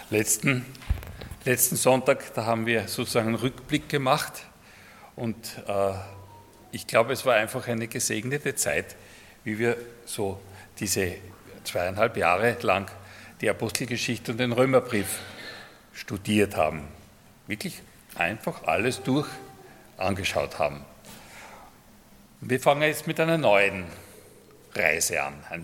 Letzten Sonntag, da haben wir sozusagen einen Rückblick gemacht und ich glaube, es war einfach eine gesegnete Zeit, wie wir so diese 2,5 Jahre lang die Apostelgeschichte und den Römerbrief studiert haben. Wirklich einfach alles durch angeschaut haben. Und wir fangen jetzt mit einer neuen Reise an, ein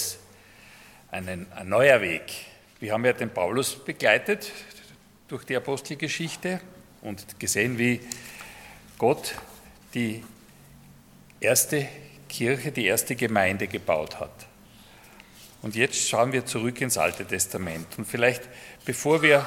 neuer Weg. Wir haben ja den Paulus begleitet durch die Apostelgeschichte und gesehen, wie Gott die erste Kirche, die erste Gemeinde gebaut hat. Und jetzt schauen wir zurück ins Alte Testament. Und vielleicht, bevor wir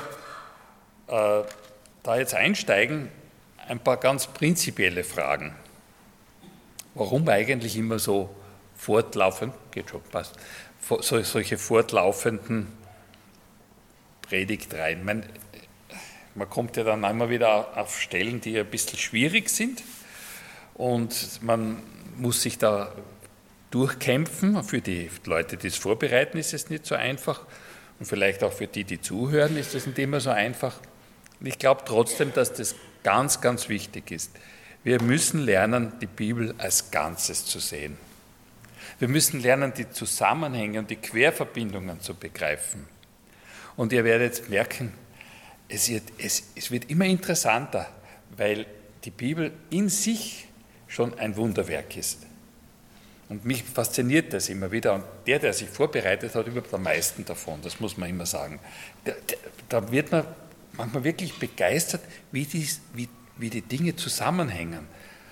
da jetzt einsteigen, ein paar ganz prinzipielle Fragen. Warum eigentlich immer so fortlaufend, geht schon, passt, solche fortlaufenden Predigtreihen? Man kommt ja dann einmal wieder auf Stellen, die ein bisschen schwierig sind und man muss sich da durchkämpfen. Für die Leute, die es vorbereiten, ist es nicht so einfach und vielleicht auch für die zuhören, ist es nicht immer so einfach. Und ich glaube trotzdem, dass das ganz, ganz wichtig ist. Wir müssen lernen, die Bibel als Ganzes zu sehen. Wir müssen lernen, die Zusammenhänge und die Querverbindungen zu begreifen. Und ihr werdet merken, es wird immer interessanter, weil die Bibel in sich schon ein Wunderwerk ist. Und mich fasziniert das immer wieder. Und der sich vorbereitet hat, überhaupt am meisten davon, das muss man immer sagen. Da wird man manchmal wirklich begeistert, wie die Dinge zusammenhängen.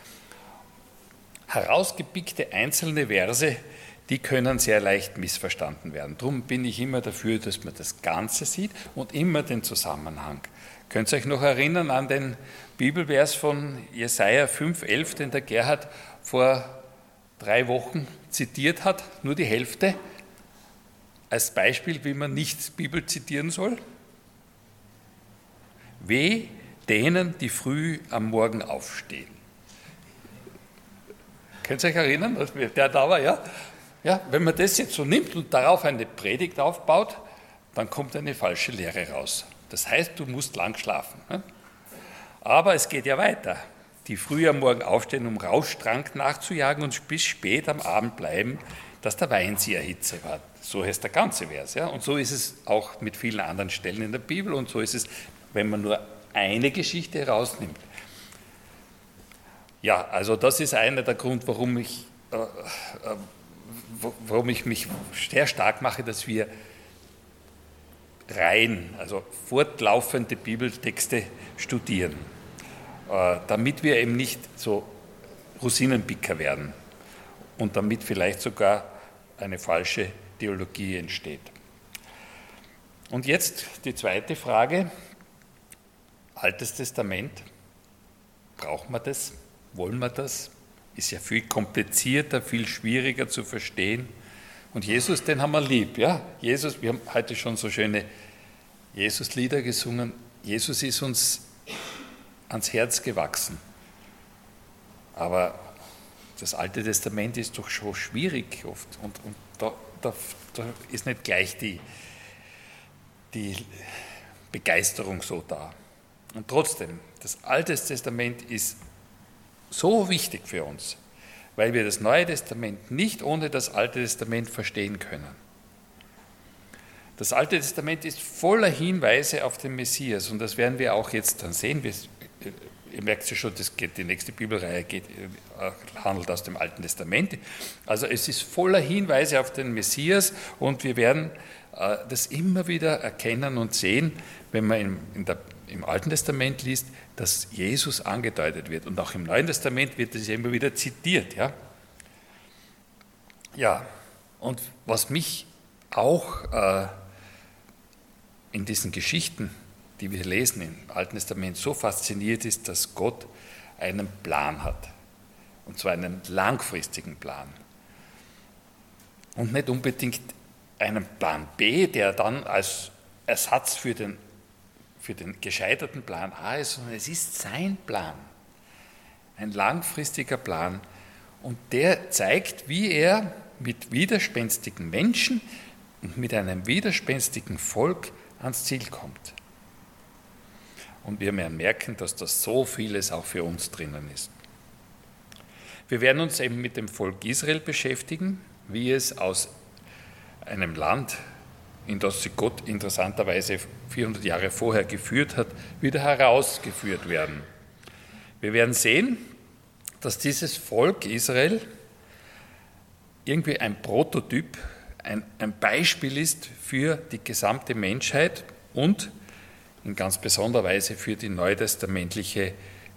Herausgepickte einzelne Verse, die können sehr leicht missverstanden werden. Darum bin ich immer dafür, dass man das Ganze sieht und immer den Zusammenhang. Könnt ihr euch noch erinnern an den Bibelvers von Jesaja 5,11, den der Gerhard vor 3 Wochen zitiert hat, nur die Hälfte, als Beispiel, wie man nicht Bibel zitieren soll? Weh denen, die früh am Morgen aufstehen. Könnt ihr euch erinnern, der da war, ja? Ja, wenn man das jetzt so nimmt und darauf eine Predigt aufbaut, dann kommt eine falsche Lehre raus. Das heißt, du musst lang schlafen. Ne? Aber es geht ja weiter. Die früh am Morgen aufstehen, um Rauschtrank nachzujagen und bis spät am Abend bleiben, dass der Wein sie erhitze war. So heißt der ganze Vers. Ja? Und so ist es auch mit vielen anderen Stellen in der Bibel und so ist es, wenn man nur eine Geschichte herausnimmt. Ja, also das ist einer der Gründe, warum ich mich sehr stark mache, dass wir also fortlaufende Bibeltexte studieren, damit wir eben nicht so Rosinenpicker werden und damit vielleicht sogar eine falsche Theologie entsteht. Und jetzt die zweite Frage. Altes Testament, braucht man das? Wollen wir das? Ist ja viel komplizierter, viel schwieriger zu verstehen. Und Jesus, den haben wir lieb. Ja? Jesus, wir haben heute schon so schöne Jesus-Lieder gesungen. Jesus ist uns ans Herz gewachsen. Aber das Alte Testament ist doch schon schwierig oft. Und da ist nicht gleich die Begeisterung so da. Und trotzdem, das Alte Testament ist so wichtig für uns, weil wir das Neue Testament nicht ohne das Alte Testament verstehen können. Das Alte Testament ist voller Hinweise auf den Messias und das werden wir auch jetzt dann sehen. Ihr merkt ja schon, die nächste Bibelreihe handelt aus dem Alten Testament. Also es ist voller Hinweise auf den Messias und wir werden das immer wieder erkennen und sehen, wenn man im Alten Testament liest, dass Jesus angedeutet wird. Und auch im Neuen Testament wird es ja immer wieder zitiert. Ja, und was mich auch in diesen Geschichten, die wir lesen im Alten Testament, so fasziniert ist, dass Gott einen Plan hat. Und zwar einen langfristigen Plan. Und nicht unbedingt einen Plan B, der dann als Ersatz für den gescheiterten Plan A ist, sondern es ist sein Plan. Ein langfristiger Plan. Und der zeigt, wie er mit widerspenstigen Menschen und mit einem widerspenstigen Volk ans Ziel kommt. Und wir werden merken, dass das so vieles auch für uns drinnen ist. Wir werden uns eben mit dem Volk Israel beschäftigen, wie es aus einem Land, in das sie Gott interessanterweise 400 Jahre vorher geführt hat, wieder herausgeführt werden. Wir werden sehen, dass dieses Volk Israel irgendwie ein Prototyp, ein Beispiel ist für die gesamte Menschheit und in ganz besonderer Weise für das neutestamentliche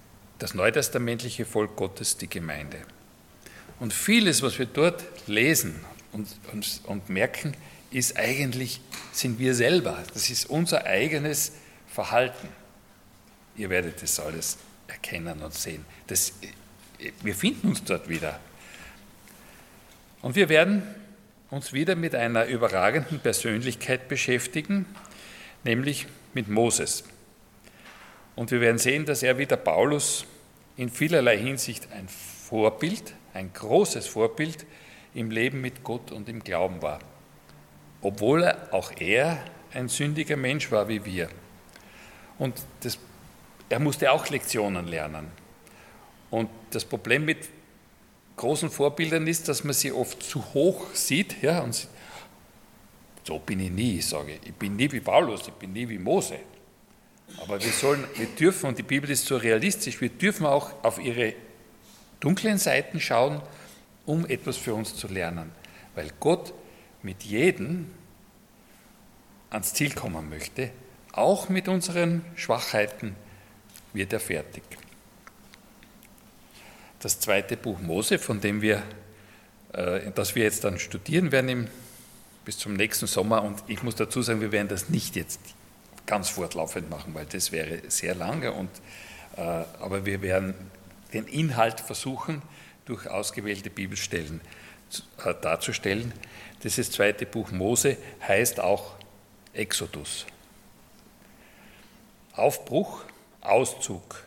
Volk Gottes, die Gemeinde. Und vieles, was wir dort lesen und merken, ist eigentlich, sind wir selber. Das ist unser eigenes Verhalten. Ihr werdet das alles erkennen und sehen. Wir finden uns dort wieder. Und wir werden uns wieder mit einer überragenden Persönlichkeit beschäftigen, nämlich mit Moses. Und wir werden sehen, dass er wie der Paulus in vielerlei Hinsicht ein Vorbild, ein großes Vorbild im Leben mit Gott und im Glauben war. Obwohl auch er ein sündiger Mensch war wie wir. Und er musste auch Lektionen lernen. Und das Problem mit großen Vorbildern ist, dass man sie oft zu hoch sieht. Ja, und so bin ich nie, sage ich. Ich bin nie wie Paulus, ich bin nie wie Mose. Aber wir dürfen, und die Bibel ist so realistisch, wir dürfen auch auf ihre dunklen Seiten schauen, um etwas für uns zu lernen. Weil Gott mit jedem ans Ziel kommen möchte, auch mit unseren Schwachheiten wird er fertig. Das zweite Buch Mose, von dem das wir jetzt dann studieren werden bis zum nächsten Sommer, und ich muss dazu sagen, wir werden das nicht jetzt ganz fortlaufend machen, weil das wäre sehr lange, aber wir werden den Inhalt versuchen, durch ausgewählte Bibelstellen darzustellen. Dieses zweite Buch Mose heißt auch Exodus. Aufbruch, Auszug.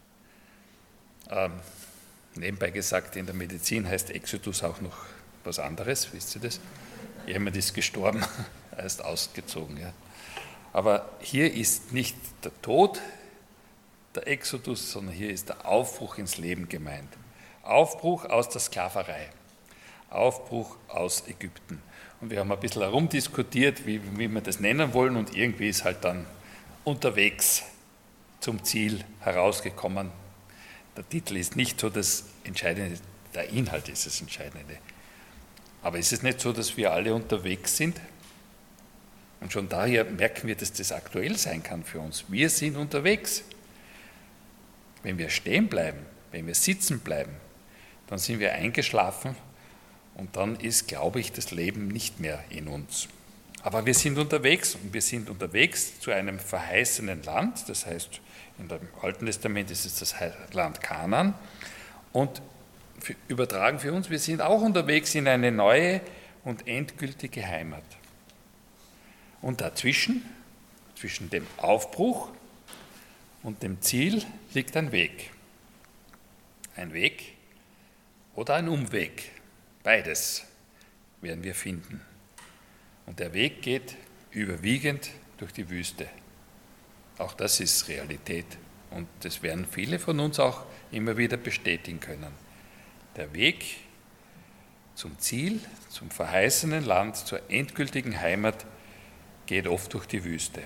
Nebenbei gesagt, in der Medizin heißt Exodus auch noch was anderes, wisst ihr das? Jemand ist gestorben, er ist ausgezogen. Ja. Aber hier ist nicht der Tod der Exodus, sondern hier ist der Aufbruch ins Leben gemeint. Aufbruch aus der Sklaverei, Aufbruch aus Ägypten. Und wir haben ein bisschen herumdiskutiert, wie wir das nennen wollen, und irgendwie ist halt dann unterwegs zum Ziel herausgekommen. Der Titel ist nicht so das Entscheidende, der Inhalt ist das Entscheidende. Aber ist es nicht so, dass wir alle unterwegs sind? Und schon daher merken wir, dass das aktuell sein kann für uns. Wir sind unterwegs. Wenn wir stehen bleiben, wenn wir sitzen bleiben, dann sind wir eingeschlafen und dann ist, glaube ich, das Leben nicht mehr in uns. Aber wir sind unterwegs, und wir sind unterwegs zu einem verheißenen Land, das heißt, in dem Alten Testament ist es das Land Kanaan, und übertragen für uns, wir sind auch unterwegs in eine neue und endgültige Heimat. Und dazwischen, zwischen dem Aufbruch und dem Ziel, liegt ein Weg. Ein Weg oder ein Umweg. Beides werden wir finden. Und der Weg geht überwiegend durch die Wüste. Auch das ist Realität. Und das werden viele von uns auch immer wieder bestätigen können. Der Weg zum Ziel, zum verheißenen Land, zur endgültigen Heimat geht oft durch die Wüste.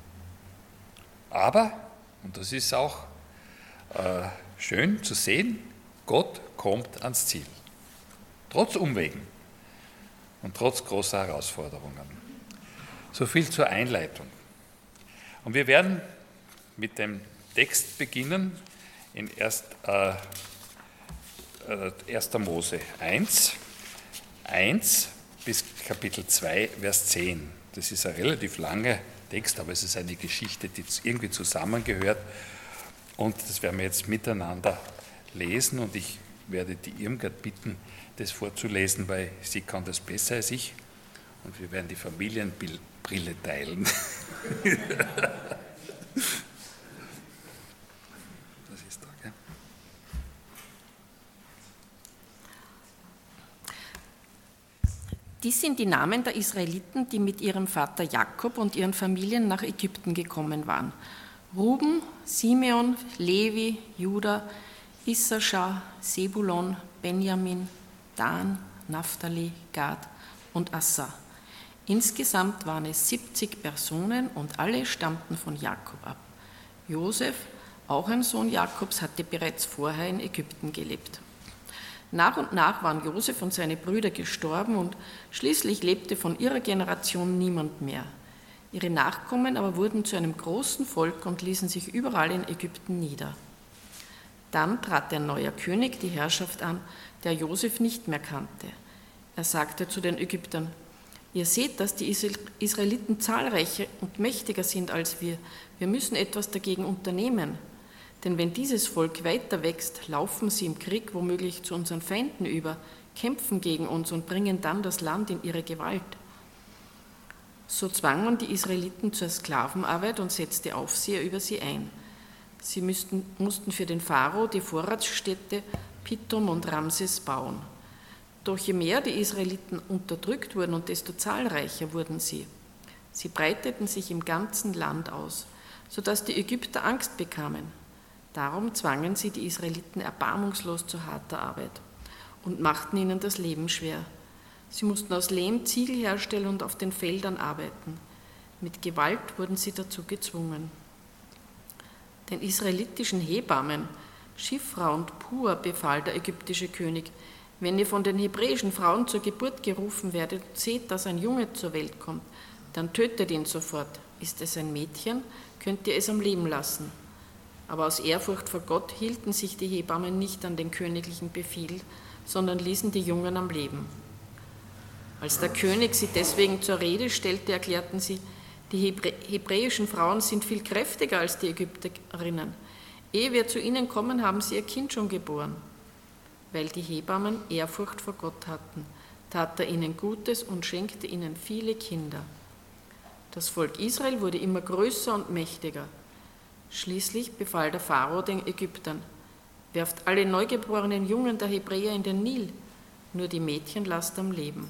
Aber, und das ist auch schön zu sehen, Gott kommt ans Ziel. Trotz Umwegen und trotz großer Herausforderungen. So viel zur Einleitung. Und wir werden mit dem Text beginnen in 1. Mose 1 bis Kapitel 2, Vers 10. Das ist ein relativ langer Text, aber es ist eine Geschichte, die irgendwie zusammengehört. Und das werden wir jetzt miteinander lesen, und ich werde die Irmgard bitten, das vorzulesen, weil sie kann das besser als ich, und wir werden die Familienbrille teilen. Das ist da, gell? Dies sind die Namen der Israeliten, die mit ihrem Vater Jakob und ihren Familien nach Ägypten gekommen waren. Ruben, Simeon, Levi, Juda, Issachar, Sebulon, Benjamin, Dan, Naphtali, Gad und Asser. Insgesamt waren es 70 Personen und alle stammten von Jakob ab. Josef, auch ein Sohn Jakobs, hatte bereits vorher in Ägypten gelebt. Nach und nach waren Josef und seine Brüder gestorben und schließlich lebte von ihrer Generation niemand mehr. Ihre Nachkommen aber wurden zu einem großen Volk und ließen sich überall in Ägypten nieder. Dann trat ein neuer König die Herrschaft an, der Josef nicht mehr kannte. Er sagte zu den Ägyptern: Ihr seht, dass die Israeliten zahlreicher und mächtiger sind als wir. Wir müssen etwas dagegen unternehmen. Denn wenn dieses Volk weiter wächst, laufen sie im Krieg womöglich zu unseren Feinden über, kämpfen gegen uns und bringen dann das Land in ihre Gewalt. So zwang man die Israeliten zur Sklavenarbeit und setzte Aufseher über sie ein. Sie mussten für den Pharao die Vorratsstädte Pithom und Ramses bauen. Doch je mehr die Israeliten unterdrückt wurden und desto zahlreicher wurden sie. Sie breiteten sich im ganzen Land aus, sodass die Ägypter Angst bekamen. Darum zwangen sie die Israeliten erbarmungslos zu harter Arbeit und machten ihnen das Leben schwer. Sie mussten aus Lehm Ziegel herstellen und auf den Feldern arbeiten. Mit Gewalt wurden sie dazu gezwungen. Den israelitischen Hebammen, Schifra und Pua, befahl der ägyptische König: Wenn ihr von den hebräischen Frauen zur Geburt gerufen werdet und seht, dass ein Junge zur Welt kommt, dann tötet ihn sofort. Ist es ein Mädchen, könnt ihr es am Leben lassen. Aber aus Ehrfurcht vor Gott hielten sich die Hebammen nicht an den königlichen Befehl, sondern ließen die Jungen am Leben. Als der König sie deswegen zur Rede stellte, erklärten sie: Die hebräischen Frauen sind viel kräftiger als die Ägypterinnen. Ehe wir zu ihnen kommen, haben sie ihr Kind schon geboren. Weil die Hebammen Ehrfurcht vor Gott hatten, tat er ihnen Gutes und schenkte ihnen viele Kinder. Das Volk Israel wurde immer größer und mächtiger. Schließlich befahl der Pharao den Ägyptern: Werft alle neugeborenen Jungen der Hebräer in den Nil, nur die Mädchen lasst am Leben.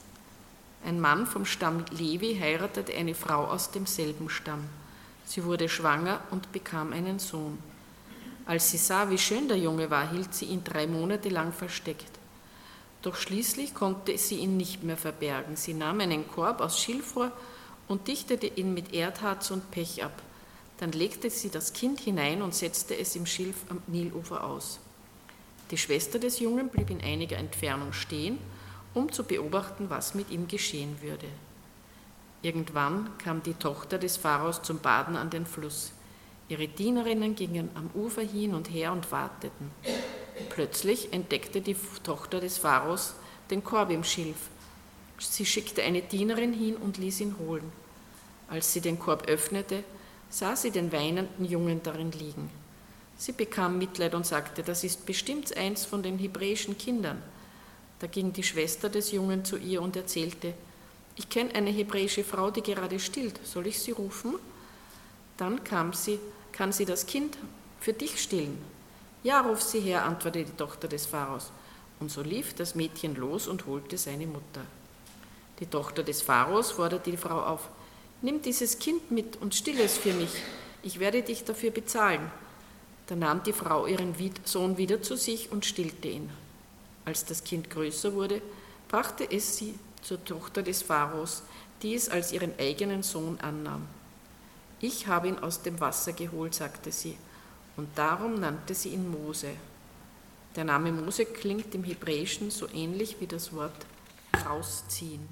Ein Mann vom Stamm Levi heiratete eine Frau aus demselben Stamm. Sie wurde schwanger und bekam einen Sohn. Als sie sah, wie schön der Junge war, hielt sie ihn 3 Monate lang versteckt. Doch schließlich konnte sie ihn nicht mehr verbergen. Sie nahm einen Korb aus Schilfrohr und dichtete ihn mit Erdharz und Pech ab. Dann legte sie das Kind hinein und setzte es im Schilf am Nilufer aus. Die Schwester des Jungen blieb in einiger Entfernung stehen, um zu beobachten, was mit ihm geschehen würde. Irgendwann kam die Tochter des Pharaos zum Baden an den Fluss. Ihre Dienerinnen gingen am Ufer hin und her und warteten. Plötzlich entdeckte die Tochter des Pharaos den Korb im Schilf. Sie schickte eine Dienerin hin und ließ ihn holen. Als sie den Korb öffnete, sah sie den weinenden Jungen darin liegen. Sie bekam Mitleid und sagte: Das ist bestimmt eins von den hebräischen Kindern. Da ging die Schwester des Jungen zu ihr und erzählte: Ich kenne eine hebräische Frau, die gerade stillt. Soll ich sie rufen? Dann kann sie das Kind für dich stillen. Ja, ruf sie her, antwortete die Tochter des Pharaos. Und so lief das Mädchen los und holte seine Mutter. Die Tochter des Pharaos forderte die Frau auf: Nimm dieses Kind mit und still es für mich. Ich werde dich dafür bezahlen. Da nahm die Frau ihren Sohn wieder zu sich und stillte ihn. Als das Kind größer wurde, brachte es sie zur Tochter des Pharaos, die es als ihren eigenen Sohn annahm. Ich habe ihn aus dem Wasser geholt, sagte sie, und darum nannte sie ihn Mose. Der Name Mose klingt im Hebräischen so ähnlich wie das Wort rausziehen.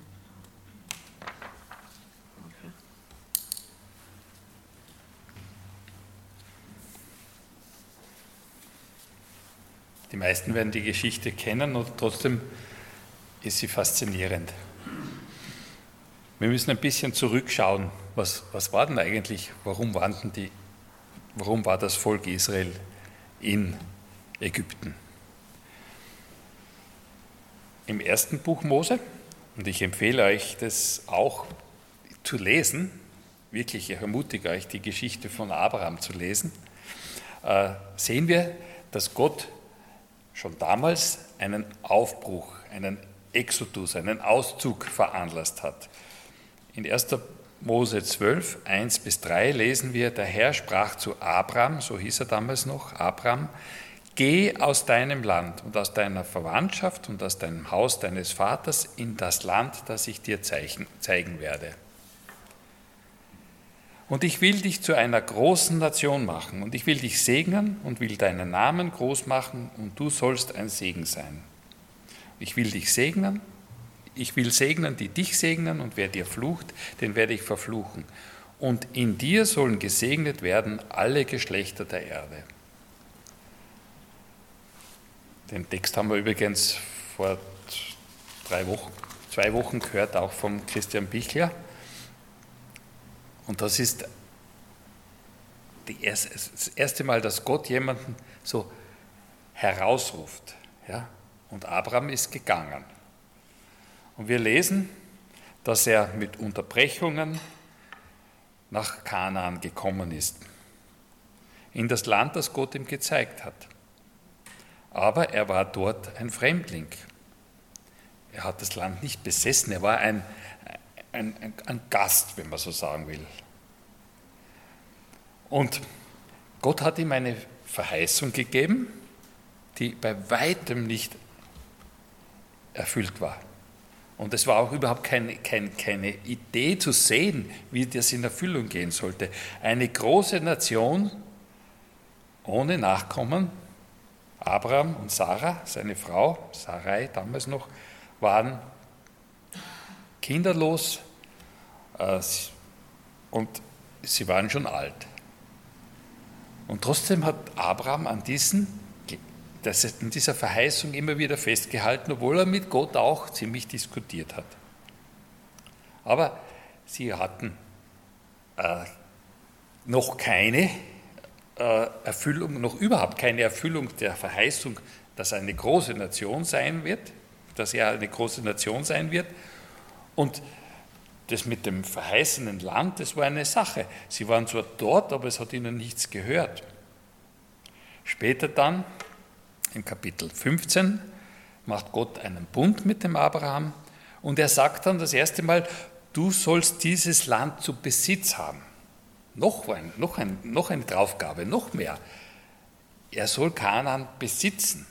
Okay. Die meisten werden die Geschichte kennen und trotzdem ist sie faszinierend. Wir müssen ein bisschen zurückschauen. Was war denn eigentlich, warum war das Volk Israel in Ägypten? Im ersten Buch Mose, und ich empfehle euch das auch zu lesen, wirklich, ich ermutige euch, die Geschichte von Abraham zu lesen, sehen wir, dass Gott schon damals einen Aufbruch, einen Exodus, einen Auszug veranlasst hat. In 1. Mose 12, 1-3 lesen wir, der Herr sprach zu Abram, so hieß er damals noch, Abram, geh aus deinem Land und aus deiner Verwandtschaft und aus deinem Haus deines Vaters in das Land, das ich dir zeigen werde. Und ich will dich zu einer großen Nation machen und ich will dich segnen und will deinen Namen groß machen und du sollst ein Segen sein. Ich will dich segnen, ich will segnen, die dich segnen und wer dir flucht, den werde ich verfluchen. Und in dir sollen gesegnet werden alle Geschlechter der Erde. Den Text haben wir übrigens vor 2 Wochen gehört, auch von Christian Bichler. Und das ist das erste Mal, dass Gott jemanden so herausruft. Ja? Und Abraham ist gegangen. Und wir lesen, dass er mit Unterbrechungen nach Kanaan gekommen ist. In das Land, das Gott ihm gezeigt hat. Aber er war dort ein Fremdling. Er hat das Land nicht besessen, er war ein Gast, wenn man so sagen will. Und Gott hat ihm eine Verheißung gegeben, die bei weitem nicht erfüllt war. Und es war auch überhaupt keine Idee zu sehen, wie das in Erfüllung gehen sollte. Eine große Nation ohne Nachkommen, Abraham und Sarah, seine Frau, Sarai damals noch, waren kinderlos und sie waren schon alt. Und trotzdem hat Abraham an dieser Verheißung immer wieder festgehalten, obwohl er mit Gott auch ziemlich diskutiert hat. Aber sie hatten noch keine Erfüllung, noch überhaupt keine Erfüllung der Verheißung, dass er eine große Nation sein wird, Und das mit dem verheißenen Land, das war eine Sache. Sie waren zwar dort, aber es hat ihnen nichts gehört. Später dann, im Kapitel 15, macht Gott einen Bund mit dem Abraham und er sagt dann das erste Mal, du sollst dieses Land zu Besitz haben. Noch eine Draufgabe, noch mehr. Er soll Kanaan besitzen.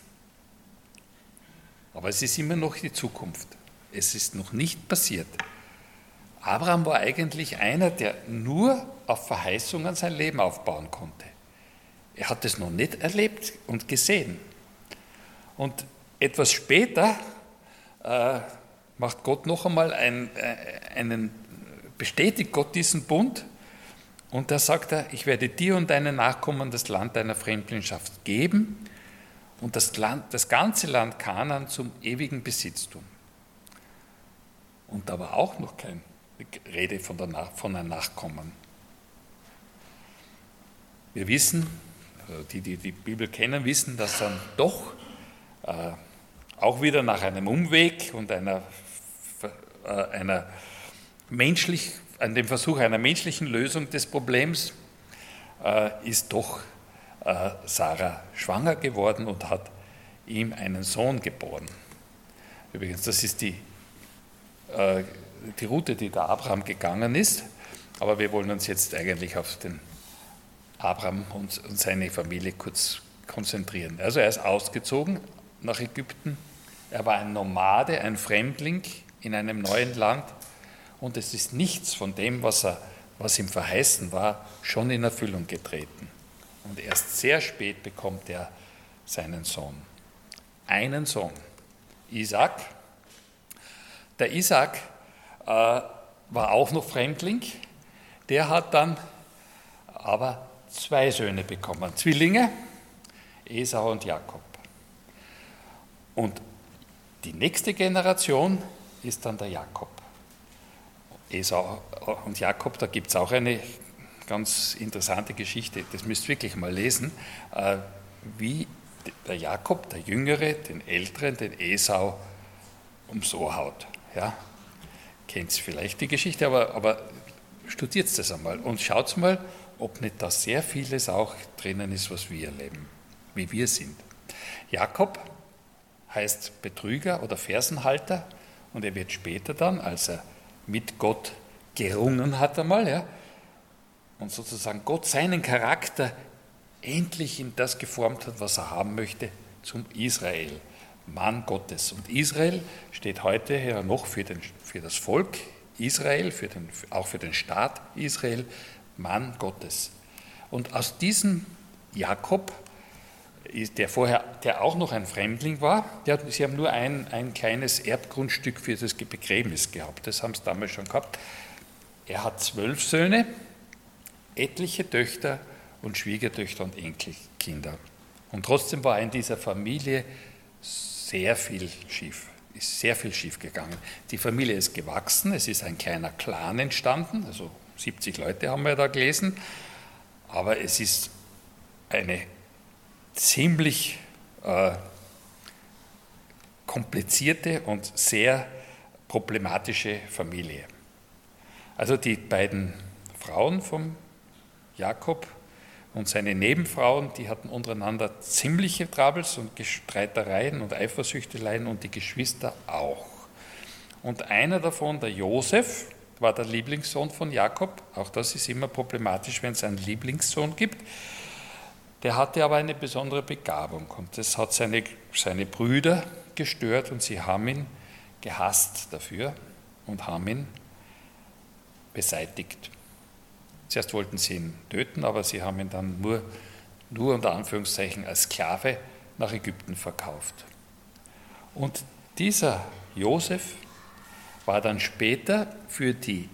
Aber es ist immer noch die Zukunft. Es ist noch nicht passiert. Abraham war eigentlich einer, der nur auf Verheißungen sein Leben aufbauen konnte. Er hat es noch nicht erlebt und gesehen. Und etwas später macht Gott noch einmal bestätigt Gott diesen Bund und da sagt er, ich werde dir und deinen Nachkommen das Land deiner Fremdlingschaft geben und das ganze Land Kanaan zum ewigen Besitztum. Und da war auch noch keine Rede von einem Nachkommen. Wir wissen, die die Bibel kennen, wissen, dass dann doch auch wieder nach einem Umweg und an dem Versuch einer menschlichen Lösung des Problems ist doch Sarah schwanger geworden und hat ihm einen Sohn geboren. Übrigens, das ist die Route, die der Abraham gegangen ist, aber wir wollen uns jetzt eigentlich auf den Abraham und seine Familie kurz konzentrieren. Also er ist ausgezogen nach Ägypten, er war ein Nomade, ein Fremdling in einem neuen Land und es ist nichts von dem, was ihm verheißen war, schon in Erfüllung getreten. Und erst sehr spät bekommt er seinen Sohn. Einen Sohn, Isaak. Der Isaak war auch noch Fremdling, der hat dann aber 2 Söhne bekommen, Zwillinge, Esau und Jakob. Und die nächste Generation ist dann der Jakob. Esau und Jakob, da gibt es auch eine ganz interessante Geschichte, das müsst ihr wirklich mal lesen, wie der Jakob, der Jüngere, den Älteren, den Esau ums Ohr haut. Ja? Kennt ihr vielleicht die Geschichte, aber studiert das einmal und schaut mal, ob nicht da sehr vieles auch drinnen ist, was wir erleben, wie wir sind. Jakob heißt Betrüger oder Fersenhalter, und er wird später dann, als er mit Gott gerungen hat einmal, ja, und sozusagen Gott seinen Charakter endlich in das geformt hat, was er haben möchte, zum Israel, Mann Gottes. Und Israel steht heute ja noch für das Volk Israel, auch für den Staat Israel, Mann Gottes. Und aus diesem Jakob, der auch noch ein Fremdling war, sie haben nur ein kleines Erbgrundstück für das Begräbnis gehabt, das haben sie damals schon gehabt. Er hat 12 Söhne, etliche Töchter und Schwiegertöchter und Enkelkinder. Und trotzdem war in dieser Familie sehr viel schief gegangen. Die Familie ist gewachsen, es ist ein kleiner Clan entstanden, also 70 Leute haben wir da gelesen, aber es ist eine ziemlich komplizierte und sehr problematische Familie. Also die beiden Frauen vom Jakob und seine Nebenfrauen, die hatten untereinander ziemliche Troubles und Streitereien und Eifersüchteleien und die Geschwister auch. Und einer davon, der Josef, war der Lieblingssohn von Jakob. Auch das ist immer problematisch, wenn es einen Lieblingssohn gibt. Der hatte aber eine besondere Begabung und das hat seine Brüder gestört und sie haben ihn gehasst dafür und haben ihn beseitigt. Zuerst wollten sie ihn töten, aber sie haben ihn dann nur unter Anführungszeichen als Sklave nach Ägypten verkauft. Und dieser Josef war dann später für die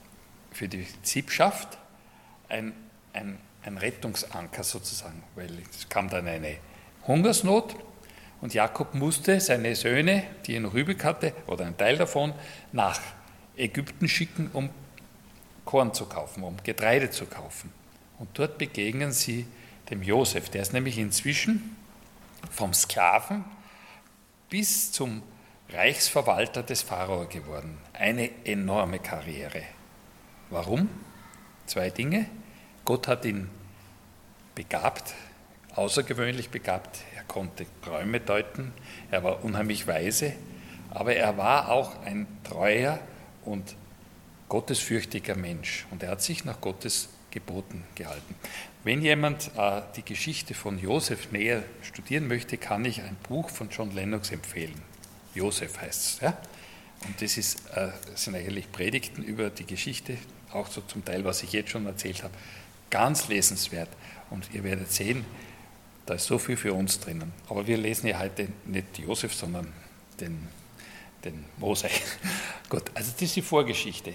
Sippschaft ein Rettungsanker sozusagen, weil es kam dann eine Hungersnot und Jakob musste seine Söhne, die er noch übrig hatte, oder einen Teil davon, nach Ägypten schicken, um Korn zu kaufen, um Getreide zu kaufen. Und dort begegnen sie dem Josef. Der ist nämlich inzwischen vom Sklaven bis zum Reichsverwalter des Pharao geworden. Eine enorme Karriere. Warum? 2 Dinge. Gott hat ihn begabt, außergewöhnlich begabt. Er konnte Träume deuten, er war unheimlich weise, aber er war auch ein treuer und gottesfürchtiger Mensch und er hat sich nach Gottes Geboten gehalten. Wenn jemand die Geschichte von Josef näher studieren möchte, kann ich ein Buch von John Lennox empfehlen. Josef heißt es. Ja? Und das sind eigentlich Predigten über die Geschichte, auch so zum Teil, was ich jetzt schon erzählt habe. Ganz lesenswert. Und ihr werdet sehen, da ist so viel für uns drinnen. Aber wir lesen ja heute nicht Josef, sondern den Mose. Gut, also das ist die Vorgeschichte.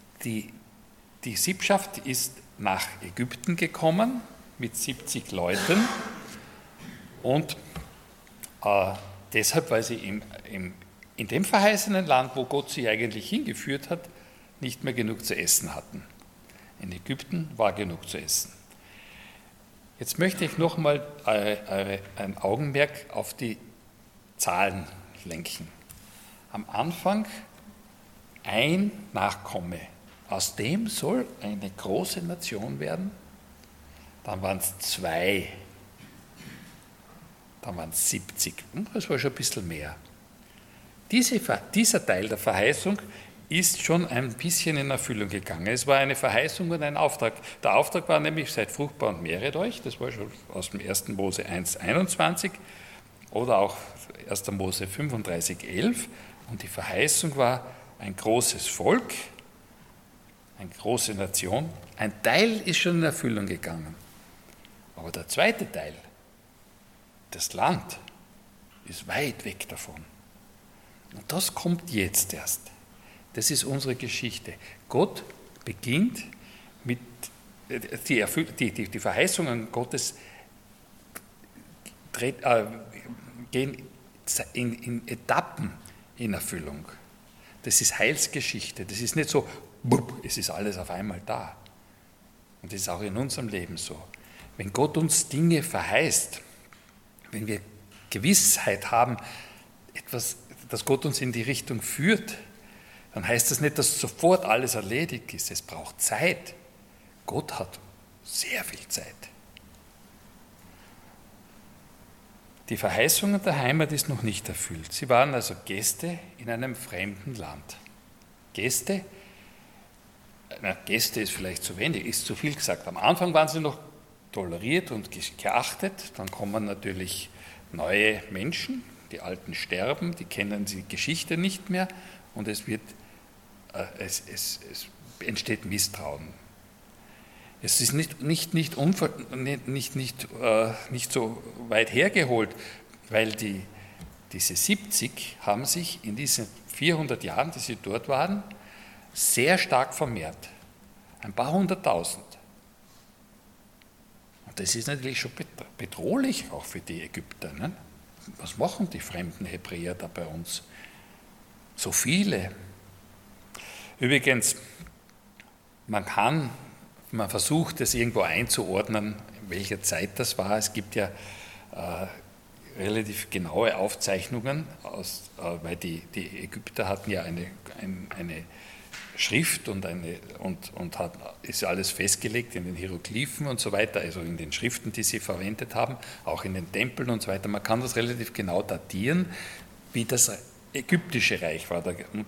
Die Sippschaft ist nach Ägypten gekommen mit 70 Leuten und deshalb, weil sie in dem verheißenen Land, wo Gott sie eigentlich hingeführt hat, nicht mehr genug zu essen hatten. In Ägypten war genug zu essen. Jetzt möchte ich nochmal ein Augenmerk auf die Zahlen lenken. Am Anfang ein Nachkomme, aus dem soll eine große Nation werden. Dann waren es 2, dann waren es 70, das war schon ein bisschen mehr. Dieser Teil der Verheißung ist schon ein bisschen in Erfüllung gegangen. Es war eine Verheißung und ein Auftrag. Der Auftrag war nämlich, seid fruchtbar und mehret euch, das war schon aus dem 1. Mose 1,21 oder auch 1. Mose 35,11. Und die Verheißung war ein großes Volk, eine große Nation. Ein Teil ist schon in Erfüllung gegangen. Aber der zweite Teil, das Land, ist weit weg davon. Und das kommt jetzt erst. Das ist unsere Geschichte. Gott beginnt mit, die Verheißungen Gottes gehen in Etappen in Erfüllung. Das ist Heilsgeschichte. Das ist nicht so, es ist alles auf einmal da. Und das ist auch in unserem Leben so. Wenn Gott uns Dinge verheißt, wenn wir Gewissheit haben, dass Gott uns in die Richtung führt, dann heißt das nicht, dass sofort alles erledigt ist. Es braucht Zeit. Gott hat sehr viel Zeit. Die Verheißung der Heimat ist noch nicht erfüllt. Sie waren also Gäste in einem fremden Land. Gäste ist vielleicht zu wenig, ist zu viel gesagt. Am Anfang waren sie noch toleriert und geachtet, dann kommen natürlich neue Menschen, die Alten sterben, die kennen die Geschichte nicht mehr und es entsteht Misstrauen. Es ist nicht so weit hergeholt, weil diese 70 haben sich in diesen 400 Jahren, die sie dort waren, sehr stark vermehrt. Ein paar hunderttausend. Und das ist natürlich schon bedrohlich auch für die Ägypter. Ne? Was machen die fremden Hebräer da bei uns? So viele. Übrigens, man versucht es irgendwo einzuordnen, in welcher Zeit das war. Es gibt ja relativ genaue Aufzeichnungen, weil die Ägypter hatten ja eine Schrift und ist alles festgelegt in den Hieroglyphen und so weiter, also in den Schriften, die sie verwendet haben, auch in den Tempeln und so weiter. Man kann das relativ genau datieren, wie das ägyptische Reich war. Und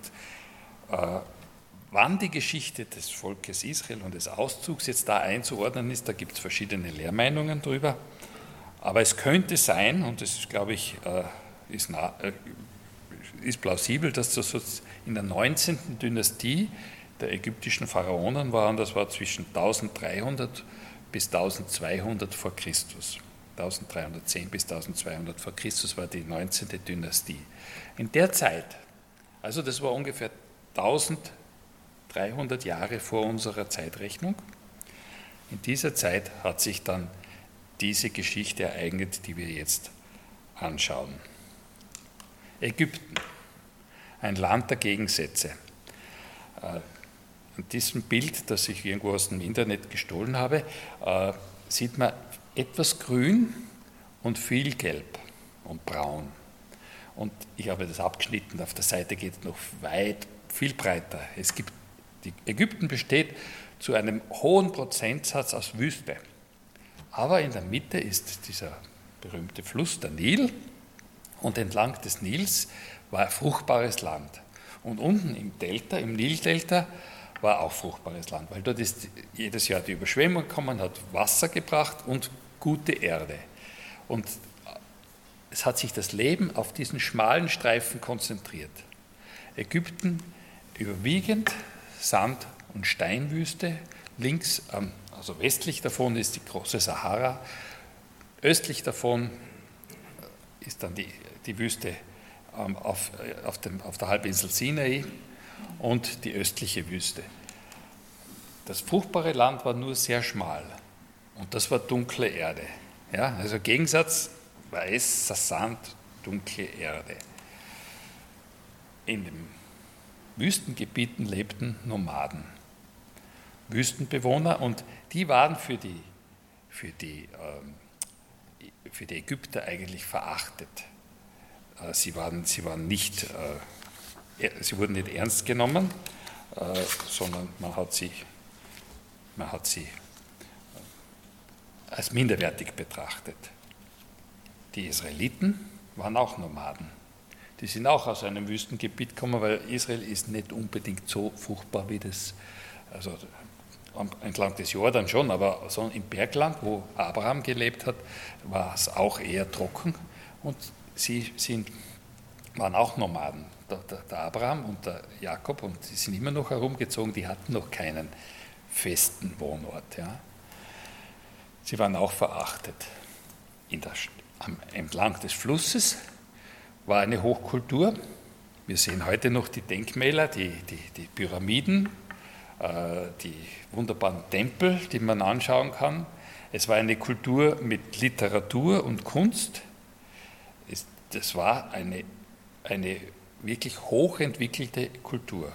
wann die Geschichte des Volkes Israel und des Auszugs jetzt da einzuordnen ist, da gibt es verschiedene Lehrmeinungen drüber. Aber es könnte sein, und das ist, glaube ich, ist plausibel, dass das in der 19. Dynastie der ägyptischen Pharaonen war, und das war zwischen 1300 bis 1200 vor Christus. 1310 bis 1200 vor Christus war die 19. Dynastie. In der Zeit, also das war ungefähr 1300 Jahre vor unserer Zeitrechnung, in dieser Zeit hat sich dann diese Geschichte ereignet, die wir jetzt anschauen. Ägypten, ein Land der Gegensätze. An diesem Bild, das ich irgendwo aus dem Internet gestohlen habe, sieht man etwas grün und viel gelb und braun. Und ich habe das abgeschnitten, auf der Seite geht es noch viel breiter. Ägypten besteht zu einem hohen Prozentsatz aus Wüste. Aber in der Mitte ist dieser berühmte Fluss, der Nil, und entlang des Nils war fruchtbares Land. Und unten im Nildelta war auch fruchtbares Land, weil dort ist jedes Jahr die Überschwemmung gekommen, hat Wasser gebracht und gute Erde. Und es hat sich das Leben auf diesen schmalen Streifen konzentriert. Ägypten überwiegend Sand- und Steinwüste, links, also westlich davon ist die große Sahara, östlich davon ist dann die Wüste auf der Halbinsel Sinai und die östliche Wüste. Das fruchtbare Land war nur sehr schmal und das war dunkle Erde. Ja, also Gegensatz, weißer Sand, dunkle Erde. In den Wüstengebieten lebten Nomaden, Wüstenbewohner, und die waren für die Ägypter eigentlich verachtet. Sie wurden nicht ernst genommen, sondern man hat sie als minderwertig betrachtet. Die Israeliten waren auch Nomaden. Die sind auch aus einem Wüstengebiet gekommen, weil Israel ist nicht unbedingt so fruchtbar wie das, also entlang des Jordan schon, aber so im Bergland, wo Abraham gelebt hat, war es auch eher trocken, und sie waren auch Nomaden, der Abraham und der Jakob, und sie sind immer noch herumgezogen, die hatten noch keinen festen Wohnort. Ja. Sie waren auch verachtet. Entlang des Flusses war eine Hochkultur. Wir sehen heute noch die Denkmäler, die Pyramiden, die wunderbaren Tempel, die man anschauen kann. Es war eine Kultur mit Literatur und Kunst. Das war eine wirklich hochentwickelte Kultur.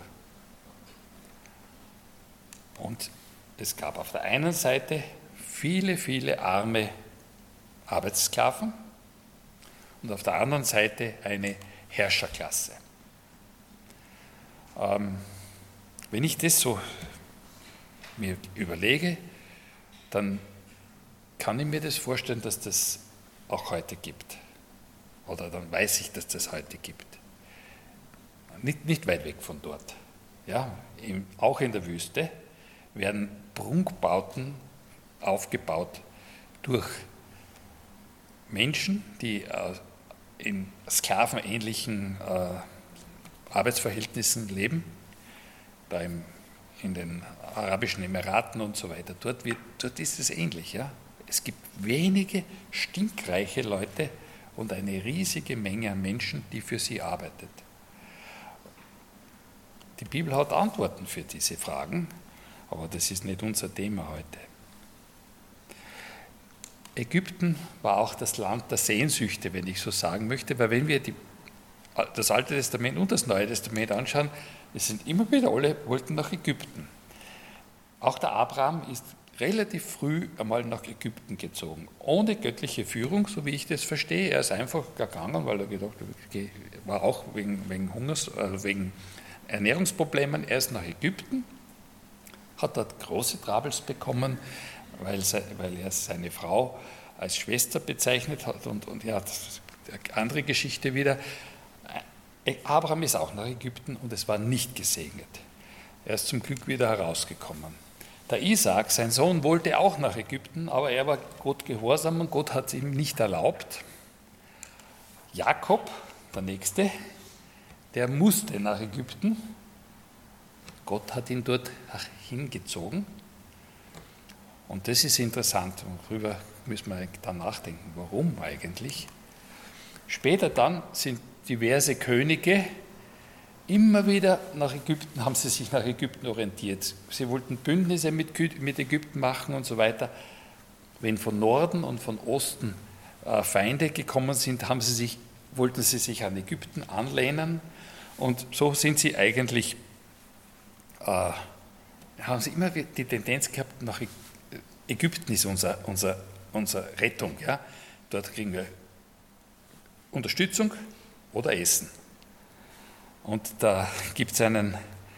Und es gab auf der einen Seite viele, viele arme Arbeitssklaven und auf der anderen Seite eine Herrscherklasse. Wenn ich das so mir überlege, dann kann ich mir das vorstellen, dass das auch heute gibt. oder dann weiß ich, dass das heute gibt. Nicht weit weg von dort, ja, auch in der Wüste, werden Prunkbauten aufgebaut durch Menschen, die in sklavenähnlichen Arbeitsverhältnissen leben, in den Arabischen Emiraten und so weiter. Dort ist es ähnlich. Ja? Es gibt wenige stinkreiche Leute und eine riesige Menge an Menschen, die für sie arbeitet. Die Bibel hat Antworten für diese Fragen, aber das ist nicht unser Thema heute. Ägypten war auch das Land der Sehnsüchte, wenn ich so sagen möchte, weil wenn wir das Alte Testament und das Neue Testament anschauen, es sind immer wieder alle wollten nach Ägypten. Auch der Abraham ist relativ früh einmal nach Ägypten gezogen, ohne göttliche Führung, so wie ich das verstehe. Er ist einfach gegangen, weil er gedacht hat, war auch wegen Hungers, also wegen Ernährungsproblemen. Er ist nach Ägypten, hat dort große Troubles bekommen, weil er seine Frau als Schwester bezeichnet hat und ja, das ist eine andere Geschichte wieder. Abraham ist auch nach Ägypten und es war nicht gesegnet. Er ist zum Glück wieder herausgekommen. Der Isaak, sein Sohn, wollte auch nach Ägypten, aber er war Gott gehorsam und Gott hat es ihm nicht erlaubt. Jakob, der Nächste, der musste nach Ägypten. Gott hat ihn dort hingezogen. Und das ist interessant, darüber müssen wir dann nachdenken, warum eigentlich. Später dann sind diverse Könige immer wieder nach Ägypten, haben sie sich nach Ägypten orientiert. Sie wollten Bündnisse mit Ägypten machen und so weiter. Wenn von Norden und von Osten Feinde gekommen sind, wollten sie sich an Ägypten anlehnen und so sind sie eigentlich, haben sie immer die Tendenz gehabt, Ägypten ist unsere Rettung. Ja? Dort kriegen wir Unterstützung oder Essen. Und da gibt es einen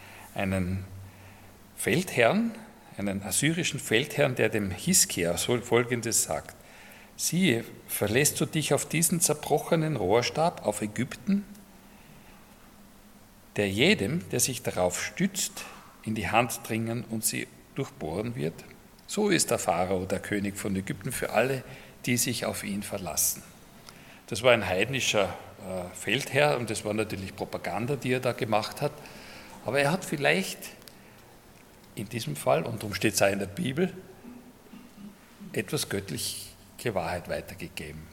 Feldherrn, einen assyrischen Feldherrn, der dem Hiskia Folgendes sagt: Siehe, verlässt du dich auf diesen zerbrochenen Rohrstab, auf Ägypten, der jedem, der sich darauf stützt, in die Hand dringen und sie durchbohren wird? So ist der Pharao, der König von Ägypten, für alle, die sich auf ihn verlassen. Das war ein heidnischer Feldherr und das war natürlich Propaganda, die er da gemacht hat. Aber er hat vielleicht in diesem Fall, und darum steht es auch in der Bibel, etwas göttliche Wahrheit weitergegeben.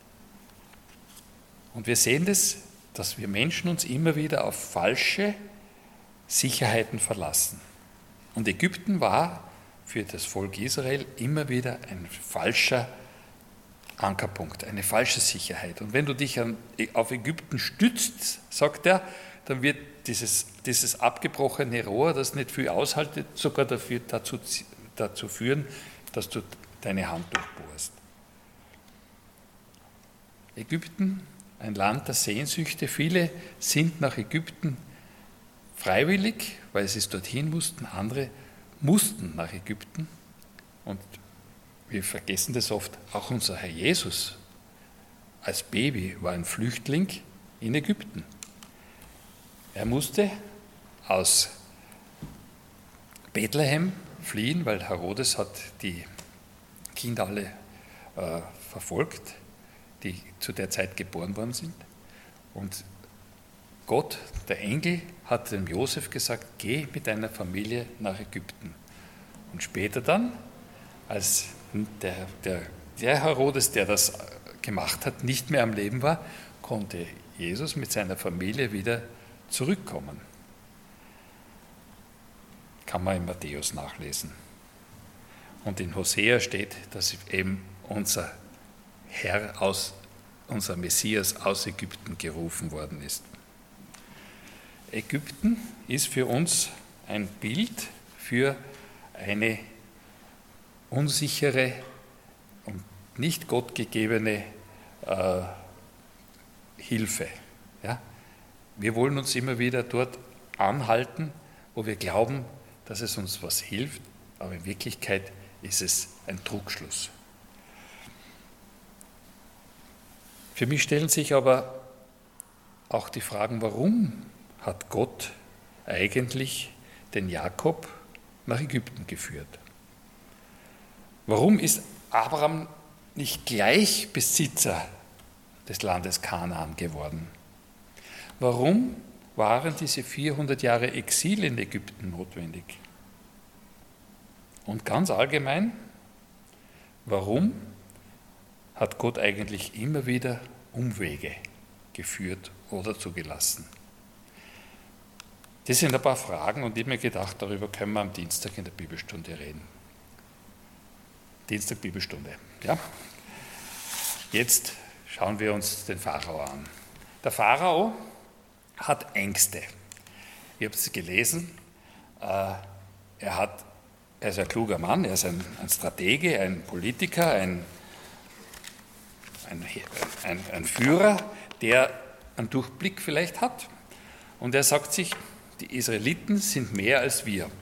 Und wir sehen das, dass wir Menschen uns immer wieder auf falsche Sicherheiten verlassen. Und Ägypten war für das Volk Israel immer wieder ein falscher Ankerpunkt, eine falsche Sicherheit. Und wenn du dich auf Ägypten stützt, sagt er, dann wird dieses abgebrochene Rohr, das nicht viel aushaltet, sogar dazu führen, dass du deine Hand durchbohrst. Ägypten, ein Land der Sehnsüchte. Viele sind nach Ägypten freiwillig, weil sie es dorthin mussten. Andere mussten nach Ägypten. Und wir vergessen das oft, auch unser Herr Jesus als Baby war ein Flüchtling in Ägypten. Er musste aus Bethlehem fliehen, weil Herodes hat die Kinder alle verfolgt, die zu der Zeit geboren worden sind. Und Gott, der Engel, hat dem Josef gesagt, geh mit deiner Familie nach Ägypten. Und später dann, als der Herodes, der das gemacht hat, nicht mehr am Leben war, konnte Jesus mit seiner Familie wieder zurückkommen. Kann man in Matthäus nachlesen. Und in Hosea steht, dass eben unser Herr, unser Messias aus Ägypten gerufen worden ist. Ägypten ist für uns ein Bild für eine unsichere und nicht gottgegebene Hilfe. Ja? Wir wollen uns immer wieder dort anhalten, wo wir glauben, dass es uns was hilft, aber in Wirklichkeit ist es ein Trugschluss. Für mich stellen sich aber auch die Fragen, warum hat Gott eigentlich den Jakob nach Ägypten geführt? Warum ist Abraham nicht gleich Besitzer des Landes Kanaan geworden? Warum waren diese 400 Jahre Exil in Ägypten notwendig? Und ganz allgemein, warum hat Gott eigentlich immer wieder Umwege geführt oder zugelassen? Das sind ein paar Fragen und ich habe mir gedacht, darüber können wir am Dienstag in der Bibelstunde reden. Dienstag Bibelstunde, ja? Jetzt schauen wir uns den Pharao an. Der Pharao hat Ängste. Ich habe es gelesen, er ist ein kluger Mann, er ist ein Stratege, ein Politiker, ein Führer, der einen Durchblick vielleicht hat. Und er sagt sich, die Israeliten sind mehr als wir.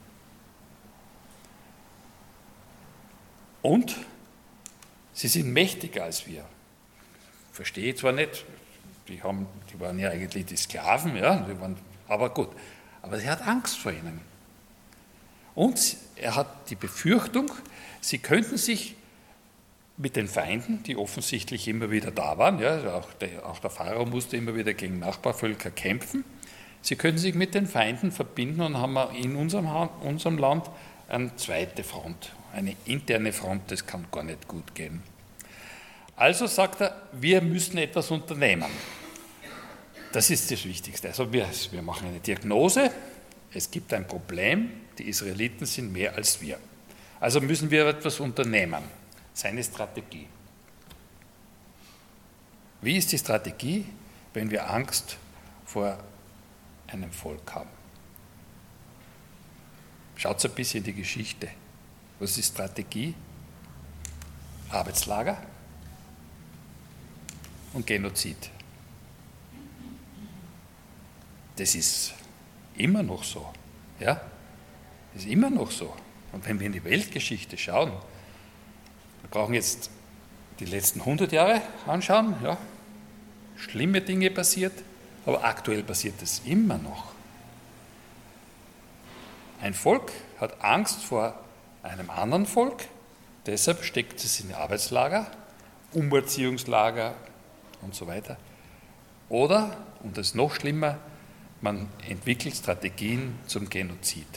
Und sie sind mächtiger als wir. Verstehe ich zwar nicht, die waren ja eigentlich die Sklaven, ja, aber gut. Aber er hat Angst vor ihnen. Und er hat die Befürchtung, sie könnten sich mit den Feinden, die offensichtlich immer wieder da waren, ja, also auch der Pharao musste immer wieder gegen Nachbarvölker kämpfen, sie können sich mit den Feinden verbinden und haben in unserem Land eine zweite Front, eine interne Front, das kann gar nicht gut gehen. Also sagt er, wir müssen etwas unternehmen. Das ist das Wichtigste. Also wir machen eine Diagnose, es gibt ein Problem, die Israeliten sind mehr als wir. Also müssen wir etwas unternehmen. Seine Strategie. Wie ist die Strategie, wenn wir Angst vor einem Volk haben? Schaut ein bisschen in die Geschichte. Was ist Strategie? Arbeitslager und Genozid. Das ist immer noch so. Ja? Das ist immer noch so. Und wenn wir in die Weltgeschichte schauen, wir brauchen jetzt die letzten 100 Jahre anschauen, ja, schlimme Dinge passiert, aber aktuell passiert es immer noch. Ein Volk hat Angst vor einem anderen Volk, deshalb steckt es in Arbeitslager, Umerziehungslager und so weiter. Oder, und das ist noch schlimmer, man entwickelt Strategien zum Genozid.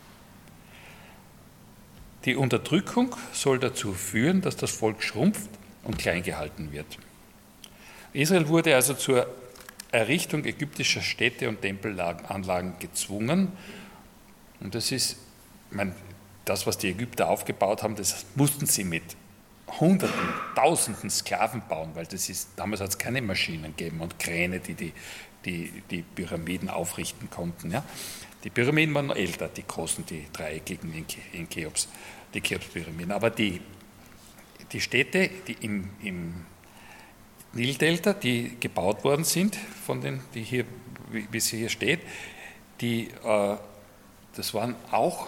Die Unterdrückung soll dazu führen, dass das Volk schrumpft und klein gehalten wird. Israel wurde also zur Errichtung ägyptischer Städte und Tempelanlagen gezwungen. Und das ist, das, was die Ägypter aufgebaut haben, das mussten sie mit Hunderten, Tausenden Sklaven bauen, weil damals hat es keine Maschinen gegeben und Kräne, die Pyramiden aufrichten konnten. Ja. Die Pyramiden waren noch älter, die großen, die dreieckigen in Cheops, die Cheops-Pyramiden. Aber die Städte, die im Nildelta, die gebaut worden sind, die hier, wie sie hier steht, das waren auch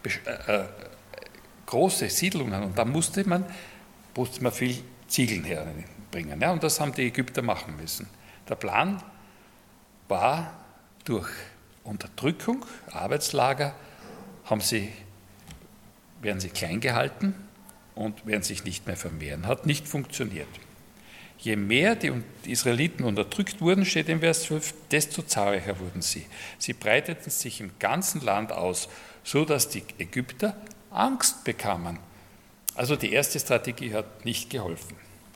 große Siedlungen und da musste man viel Ziegeln herbringen. Ja, und das haben die Ägypter machen müssen. Der Plan war, durch Unterdrückung, Arbeitslager, werden sie klein gehalten und werden sich nicht mehr vermehren. Hat nicht funktioniert. Je mehr die Israeliten unterdrückt wurden, steht im Vers 12, desto zahlreicher wurden sie. Sie breiteten sich im ganzen Land aus, so dass die Ägypter Angst bekamen. Also die erste Strategie hat nicht geholfen.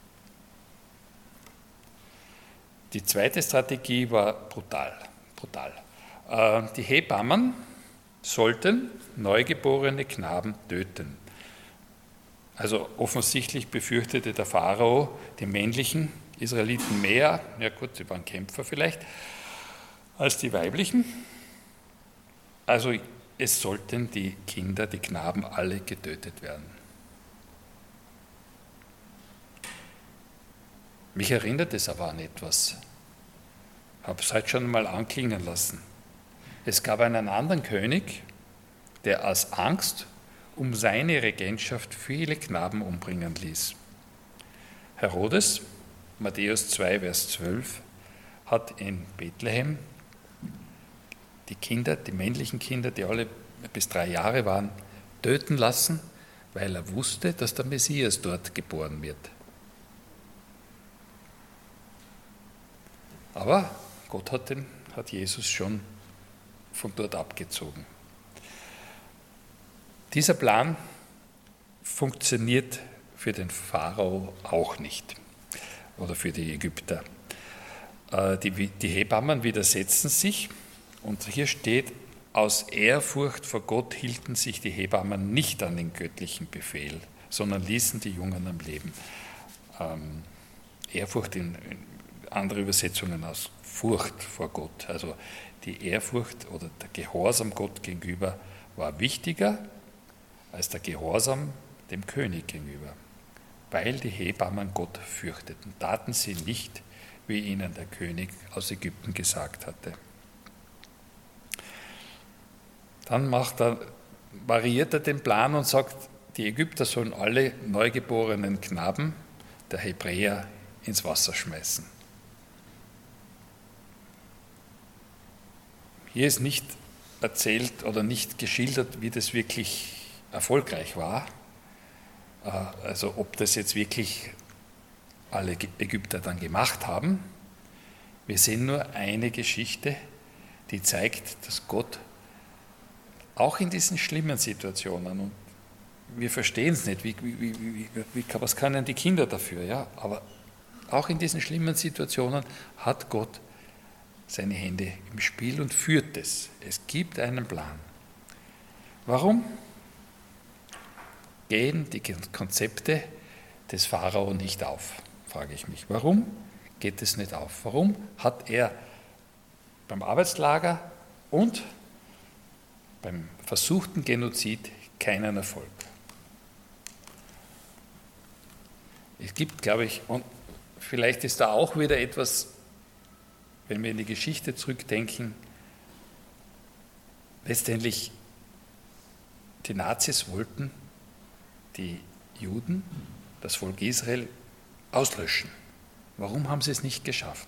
Die zweite Strategie war brutal. Die Hebammen sollten neugeborene Knaben töten. Also offensichtlich befürchtete der Pharao die männlichen Israeliten mehr, ja gut, sie waren Kämpfer vielleicht, als die weiblichen. Also es sollten die Kinder, die Knaben alle getötet werden. Mich erinnert es aber an etwas. Ich habe es heute schon mal anklingen lassen. Es gab einen anderen König, der aus Angst um seine Regentschaft viele Knaben umbringen ließ. Herodes Matthäus 2, Vers 12, hat in Bethlehem die Kinder, die männlichen Kinder, die alle bis 3 Jahre waren, töten lassen, weil er wusste, dass der Messias dort geboren wird. Aber Gott hat Jesus schon von dort abgezogen. Dieser Plan funktioniert für den Pharao auch nicht oder für die Ägypter. Die Hebammen widersetzen sich und hier steht, aus Ehrfurcht vor Gott hielten sich die Hebammen nicht an den göttlichen Befehl, sondern ließen die Jungen am Leben. Ehrfurcht in andere Übersetzungen aus Furcht vor Gott. Also die Ehrfurcht oder der Gehorsam Gott gegenüber war wichtiger als der Gehorsam dem König gegenüber. Weil die Hebammen Gott fürchteten, taten sie nicht, wie ihnen der König aus Ägypten gesagt hatte. Dann variiert er den Plan und sagt, die Ägypter sollen alle neugeborenen Knaben der Hebräer ins Wasser schmeißen. Hier ist nicht erzählt oder nicht geschildert, wie das wirklich erfolgreich war. Also ob das jetzt wirklich alle Ägypter dann gemacht haben. Wir sehen nur eine Geschichte, die zeigt, dass Gott auch in diesen schlimmen Situationen, und wir verstehen es nicht, was können die Kinder dafür, ja? Aber auch in diesen schlimmen Situationen hat Gott seine Hände im Spiel und führt es. Es gibt einen Plan. Warum gehen die Konzepte des Pharao nicht auf, frage ich mich. Warum geht es nicht auf? Warum hat er beim Arbeitslager und beim versuchten Genozid keinen Erfolg? Es gibt, glaube ich, und vielleicht ist da auch wieder etwas, wenn wir in die Geschichte zurückdenken, letztendlich die Nazis wollten die Juden, das Volk Israel, auslöschen. Warum haben sie es nicht geschafft?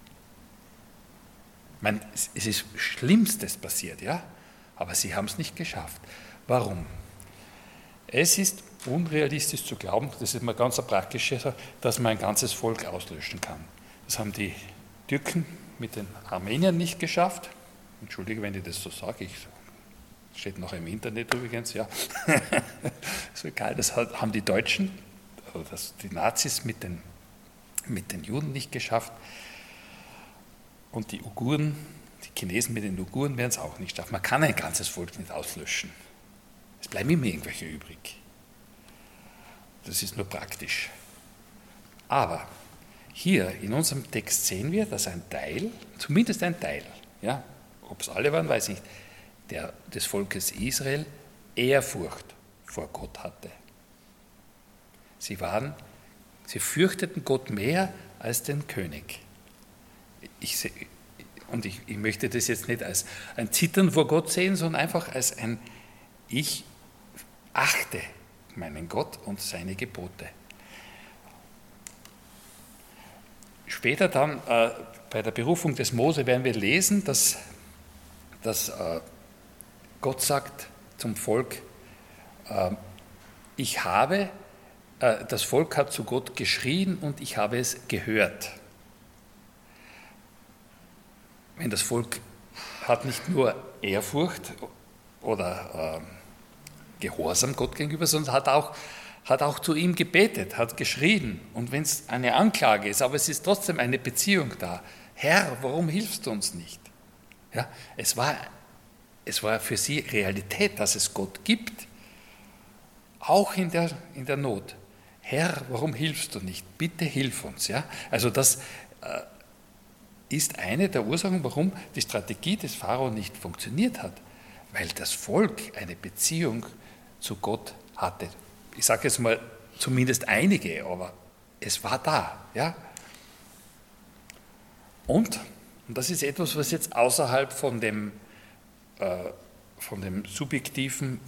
Ich meine, es ist Schlimmstes passiert, ja? Aber sie haben es nicht geschafft. Warum? Es ist unrealistisch zu glauben, das ist mal ganz eine praktische Sache, dass man ein ganzes Volk auslöschen kann. Das haben die Türken mit den Armeniern nicht geschafft. Entschuldige, wenn ich das so sage, steht noch im Internet übrigens, ja. Ist egal, das haben die Deutschen, also die Nazis mit den Juden nicht geschafft. Und die Uiguren, die Chinesen mit den Uiguren werden es auch nicht schaffen. Man kann ein ganzes Volk nicht auslöschen. Es bleiben immer irgendwelche übrig. Das ist nur praktisch. Aber hier in unserem Text sehen wir, dass ein Teil, zumindest ein Teil, ja, ob es alle waren, weiß ich nicht, des Volkes Israel Ehrfurcht vor Gott hatte. Sie fürchteten Gott mehr als den König. Ich möchte das jetzt nicht als ein Zittern vor Gott sehen, sondern einfach als ich achte meinen Gott und seine Gebote. Später dann bei der Berufung des Mose werden wir lesen, dass Gott sagt zum Volk, das Volk hat zu Gott geschrien und ich habe es gehört. Wenn das Volk hat nicht nur Ehrfurcht oder Gehorsam Gott gegenüber, sondern hat auch zu ihm gebetet, hat geschrien. Und wenn es eine Anklage ist, aber es ist trotzdem eine Beziehung da. Herr, warum hilfst du uns nicht? Ja, es war für sie Realität, dass es Gott gibt, auch in der Not. Herr, warum hilfst du nicht? Bitte hilf uns. Ja? Also das ist eine der Ursachen, warum die Strategie des Pharao nicht funktioniert hat, weil das Volk eine Beziehung zu Gott hatte. Ich sage jetzt mal zumindest einige, aber es war da. Ja? Und das ist etwas, was jetzt außerhalb von dem subjektiven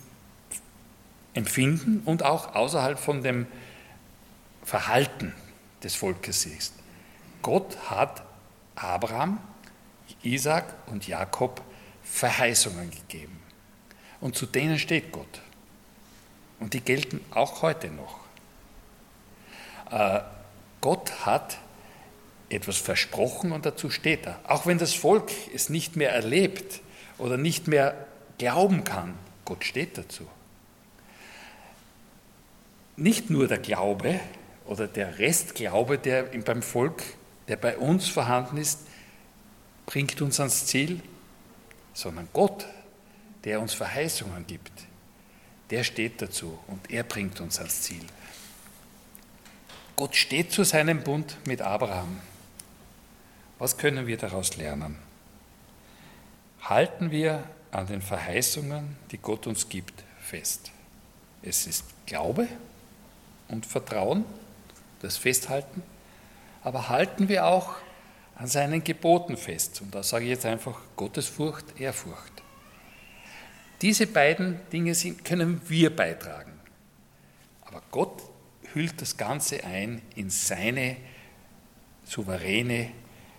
Empfinden und auch außerhalb von dem Verhalten des Volkes ist. Gott hat Abraham, Isaak und Jakob Verheißungen gegeben. Und zu denen steht Gott. Und die gelten auch heute noch. Gott hat etwas versprochen und dazu steht er. Auch wenn das Volk es nicht mehr erlebt oder nicht mehr glauben kann, Gott steht dazu. Nicht nur der Glaube oder der Restglaube, der beim Volk, der bei uns vorhanden ist, bringt uns ans Ziel, sondern Gott, der uns Verheißungen gibt, der steht dazu und er bringt uns ans Ziel. Gott steht zu seinem Bund mit Abraham. Was können wir daraus lernen? Halten wir an den Verheißungen, die Gott uns gibt, fest. Es ist Glaube und Vertrauen, das Festhalten, aber halten wir auch an seinen Geboten fest. Und da sage ich jetzt einfach Gottesfurcht, Ehrfurcht. Diese beiden Dinge können wir beitragen. Aber Gott hüllt das Ganze ein in seine souveräne,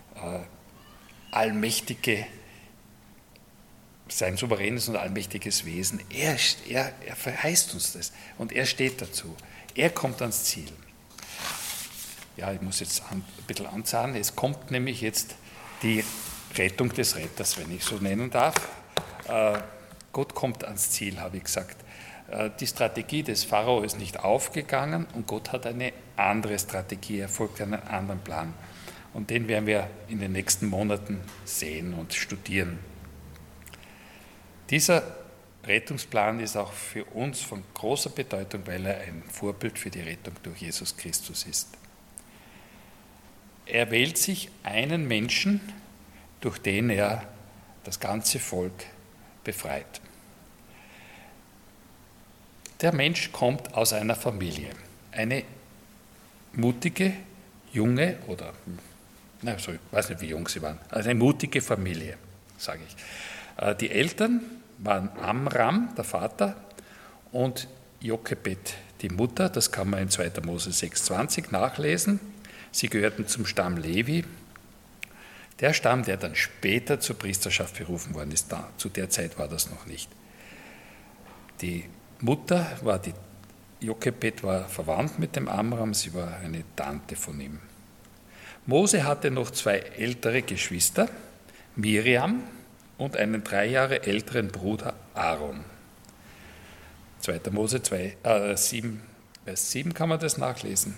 sein souveränes und allmächtiges Wesen. Er verheißt uns das und er steht dazu. Er kommt ans Ziel. Ja, ich muss jetzt ein bisschen anzahlen. Es kommt nämlich jetzt die Rettung des Retters, wenn ich so nennen darf. Gott kommt ans Ziel, habe ich gesagt. Die Strategie des Pharao ist nicht aufgegangen und Gott hat eine andere Strategie, er folgt einen anderen Plan. Und den werden wir in den nächsten Monaten sehen und studieren. Dieser Rettungsplan ist auch für uns von großer Bedeutung, weil er ein Vorbild für die Rettung durch Jesus Christus ist. Er wählt sich einen Menschen, durch den er das ganze Volk befreit. Der Mensch kommt aus einer Familie, eine mutige, junge oder, ich weiß nicht, wie jung sie waren, also eine mutige Familie, sage ich. Die Eltern waren Amram, der Vater, und Jochebed, die Mutter. Das kann man in 2. Mose 6,20 nachlesen. Sie gehörten zum Stamm Levi. Der Stamm, der dann später zur Priesterschaft berufen worden ist, zu der Zeit war das noch nicht. Die Mutter Jochebed war verwandt mit dem Amram, sie war eine Tante von ihm. Mose hatte noch 2 ältere Geschwister, Miriam und einen 3 Jahre älteren Bruder Aaron. 2. Mose 7, Vers 7 kann man das nachlesen.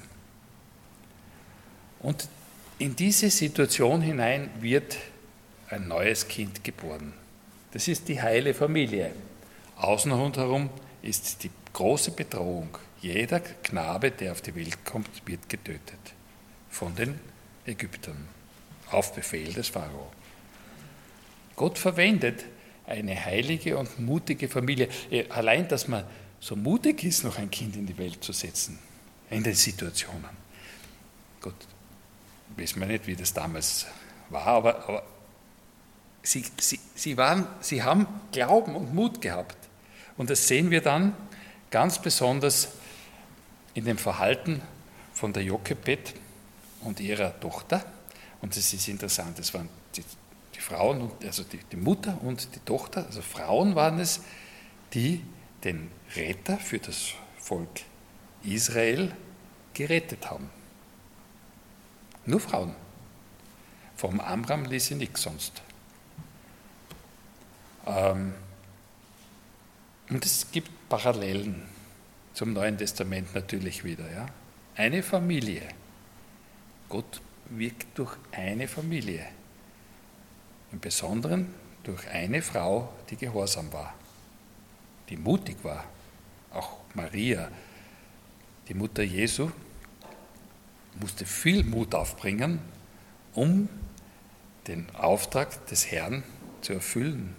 Und in diese Situation hinein wird ein neues Kind geboren. Das ist die heile Familie. Außen rundherum ist die große Bedrohung. Jeder Knabe, der auf die Welt kommt, wird getötet von den Ägyptern auf Befehl des Pharao. Gott verwendet eine heilige und mutige Familie. Allein, dass man so mutig ist, noch ein Kind in die Welt zu setzen, in den Situationen. Gott, wissen wir nicht, wie das damals war, aber sie haben Glauben und Mut gehabt. Und das sehen wir dann ganz besonders in dem Verhalten von der Jochebed und ihrer Tochter. Und das ist interessant, das waren die Frauen, also die Mutter und die Tochter, also Frauen waren es, die den Retter für das Volk Israel gerettet haben. Nur Frauen. Vom Amram ließ sie nichts sonst. Und es gibt Parallelen zum Neuen Testament natürlich wieder. Ja? Eine Familie. Gott wirkt durch eine Familie. Im Besonderen durch eine Frau, die gehorsam war, die mutig war. Auch Maria, die Mutter Jesu, musste viel Mut aufbringen, um den Auftrag des Herrn zu erfüllen.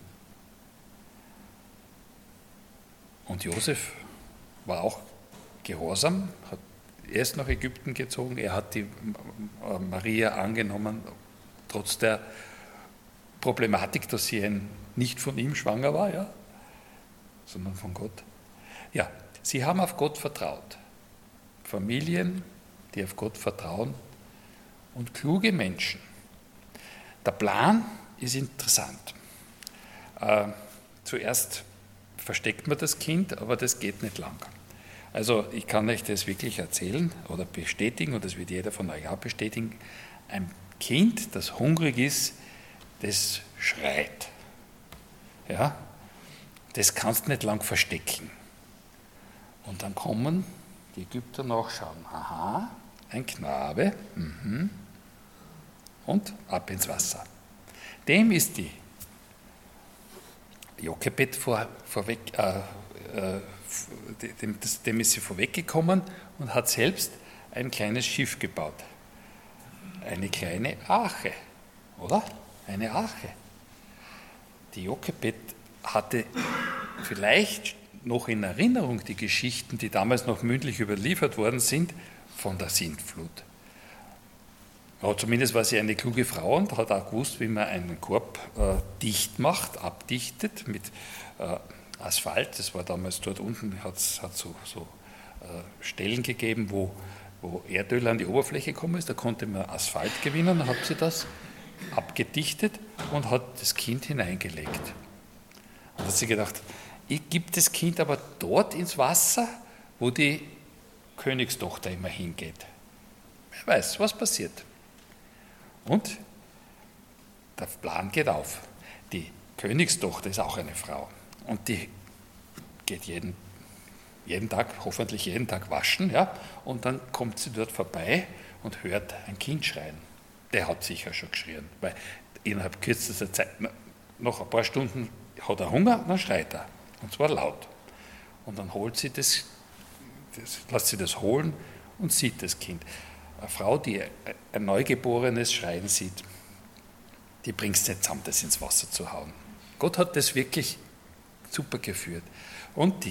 Und Josef war auch gehorsam, er ist nach Ägypten gezogen, er hat die Maria angenommen, trotz der Problematik, dass sie nicht von ihm schwanger war, ja, sondern von Gott. Ja, sie haben auf Gott vertraut. Familien, die auf Gott vertrauen und kluge Menschen. Der Plan ist interessant. Zuerst versteckt man das Kind, aber das geht nicht lang. Also ich kann euch das wirklich erzählen oder bestätigen, und das wird jeder von euch auch bestätigen, ein Kind, das hungrig ist, das schreit. Ja? Das kannst du nicht lang verstecken. Und dann kommen die Ägypter nachschauen. Aha, ein Knabe. Und ab ins Wasser. Dem ist die Jochebed dem ist sie vorweggekommen und hat selbst ein kleines Schiff gebaut. Eine kleine Arche, oder? Eine Arche. Die Jochebed hatte vielleicht noch in Erinnerung die Geschichten, die damals noch mündlich überliefert worden sind, von der Sintflut. Aber zumindest war sie eine kluge Frau und hat auch gewusst, wie man einen Korb dicht macht, abdichtet mit Asphalt. Das war damals dort unten, hat so Stellen gegeben, wo Erdöl an die Oberfläche gekommen ist. Da konnte man Asphalt gewinnen, dann hat sie das abgedichtet und hat das Kind hineingelegt. Und hat sie gedacht, ich gebe das Kind aber dort ins Wasser, wo die Königstochter immer hingeht. Wer weiß, was passiert. Und der Plan geht auf. Die Königstochter ist auch eine Frau. Und die geht jeden Tag, hoffentlich jeden Tag waschen. Ja? Und dann kommt sie dort vorbei und hört ein Kind schreien. Der hat sicher schon geschrien, weil innerhalb kürzester Zeit, nach ein paar Stunden hat er Hunger, dann schreit er. Und zwar laut. Und dann holt sie lässt sie das holen und sieht das Kind. Eine Frau, die ein Neugeborenes schreien sieht, die bringt es nicht zusammen, das ins Wasser zu hauen. Gott hat das wirklich super geführt. Und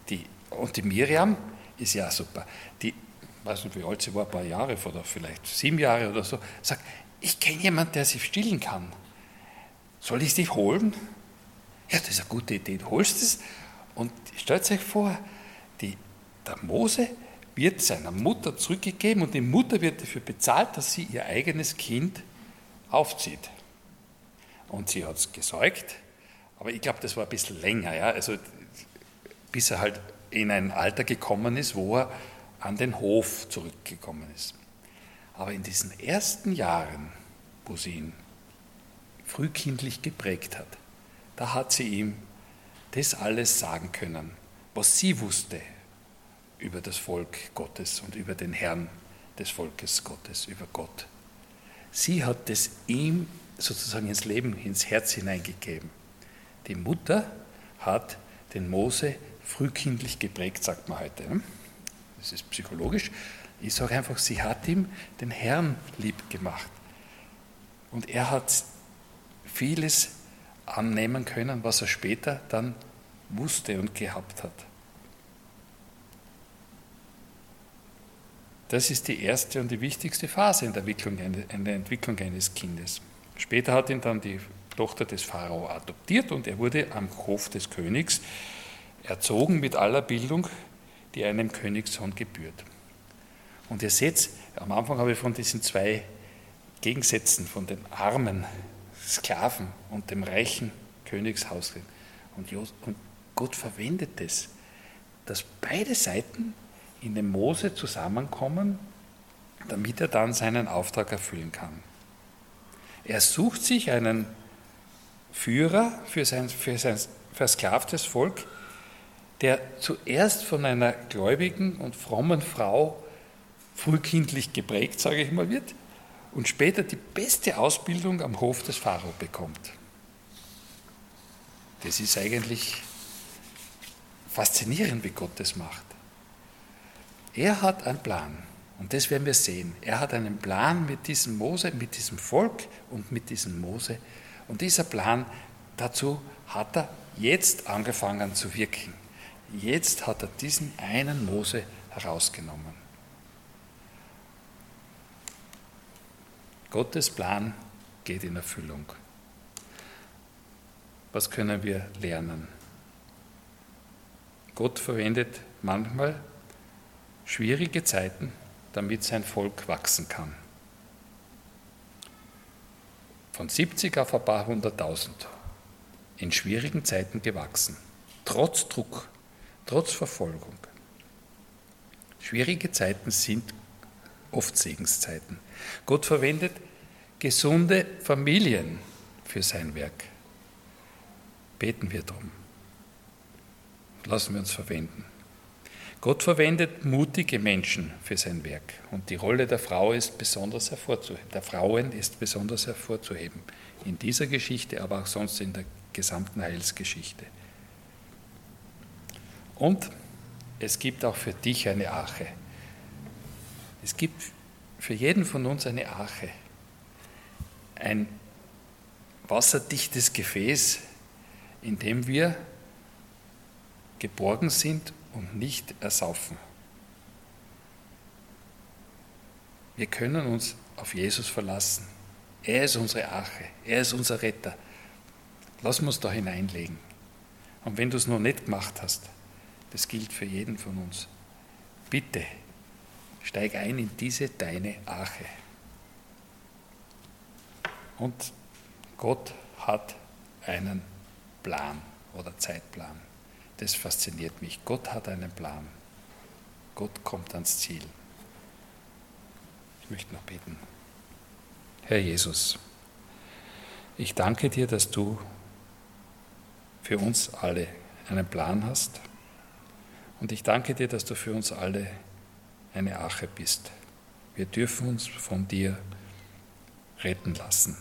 die Miriam ist ja super. Die, weiß nicht, wie alt sie war, ein paar Jahre oder vielleicht 7 Jahre oder so, sagt, ich kenne jemanden, der sich stillen kann. Soll ich dich holen? Ja, das ist eine gute Idee, du holst es. Und stellt euch vor, der Mose wird seiner Mutter zurückgegeben und die Mutter wird dafür bezahlt, dass sie ihr eigenes Kind aufzieht. Und sie hat es gesäugt, aber ich glaube, das war ein bisschen länger, ja? Also, bis er halt in ein Alter gekommen ist, wo er an den Hof zurückgekommen ist. Aber in diesen ersten Jahren, wo sie ihn frühkindlich geprägt hat, da hat sie ihm das alles sagen können, was sie wusste über das Volk Gottes und über den Herrn des Volkes Gottes, über Gott. Sie hat es ihm sozusagen ins Leben, ins Herz hineingegeben. Die Mutter hat den Mose frühkindlich geprägt, sagt man heute. Das ist psychologisch. Ich sage einfach, sie hat ihm den Herrn lieb gemacht. Und er hat vieles annehmen können, was er später dann wusste und gehabt hat. Das ist die erste und die wichtigste Phase in der Entwicklung eines Kindes. Später hat ihn dann die Tochter des Pharao adoptiert und er wurde am Hof des Königs erzogen mit aller Bildung, die einem Königssohn gebührt. Und ihr seht, am Anfang habe ich von diesen 2 Gegensätzen, von dem armen Sklaven und dem reichen Königshaus. Und Gott verwendet es, dass beide Seiten in dem Mose zusammenkommen, damit er dann seinen Auftrag erfüllen kann. Er sucht sich einen Führer für sein versklavtes Volk, der zuerst von einer gläubigen und frommen Frau frühkindlich geprägt, sage ich mal, wird und später die beste Ausbildung am Hof des Pharao bekommt. Das ist eigentlich faszinierend, wie Gott das macht. Er hat einen Plan und das werden wir sehen. Er hat einen Plan mit diesem Mose, mit diesem Volk und mit diesem Mose. Und dieser Plan, dazu hat er jetzt angefangen zu wirken. Jetzt hat er diesen einen Mose herausgenommen. Gottes Plan geht in Erfüllung. Was können wir lernen? Gott verwendet manchmal schwierige Zeiten, damit sein Volk wachsen kann. von 70 auf ein paar 100.000 in schwierigen Zeiten gewachsen, trotz Druck, trotz Verfolgung. Schwierige Zeiten sind oft Segenszeiten. Gott verwendet gesunde Familien für sein Werk. Beten wir darum. Lassen wir uns verwenden. Gott verwendet mutige Menschen für sein Werk und die Rolle der Frau ist besonders hervorzuheben. Der Frauen ist besonders hervorzuheben. In dieser Geschichte, aber auch sonst in der gesamten Heilsgeschichte. Und es gibt auch für dich eine Arche. Es gibt für jeden von uns eine Arche. Ein wasserdichtes Gefäß, in dem wir geborgen sind und nicht ersaufen. Wir können uns auf Jesus verlassen. Er ist unsere Arche, er ist unser Retter. Lass uns da hineinlegen. Und wenn du es noch nicht gemacht hast, das gilt für jeden von uns, bitte steig ein in diese deine Arche. Und Gott hat einen Plan oder Zeitplan. Das fasziniert mich. Gott hat einen Plan. Gott kommt ans Ziel. Ich möchte noch beten. Herr Jesus, ich danke dir, dass du für uns alle einen Plan hast. Und ich danke dir, dass du für uns alle eine Arche bist. Wir dürfen uns von dir retten lassen.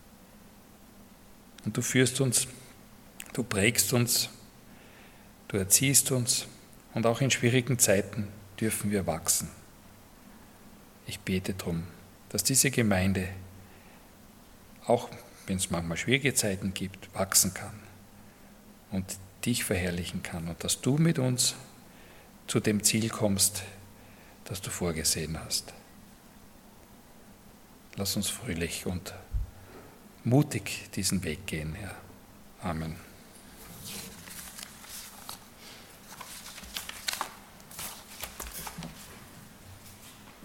Und du führst uns, du prägst uns, du erziehst uns und auch in schwierigen Zeiten dürfen wir wachsen. Ich bete darum, dass diese Gemeinde, auch wenn es manchmal schwierige Zeiten gibt, wachsen kann und dich verherrlichen kann und dass du mit uns zu dem Ziel kommst, das du vorgesehen hast. Lass uns fröhlich und mutig diesen Weg gehen, Herr. Amen.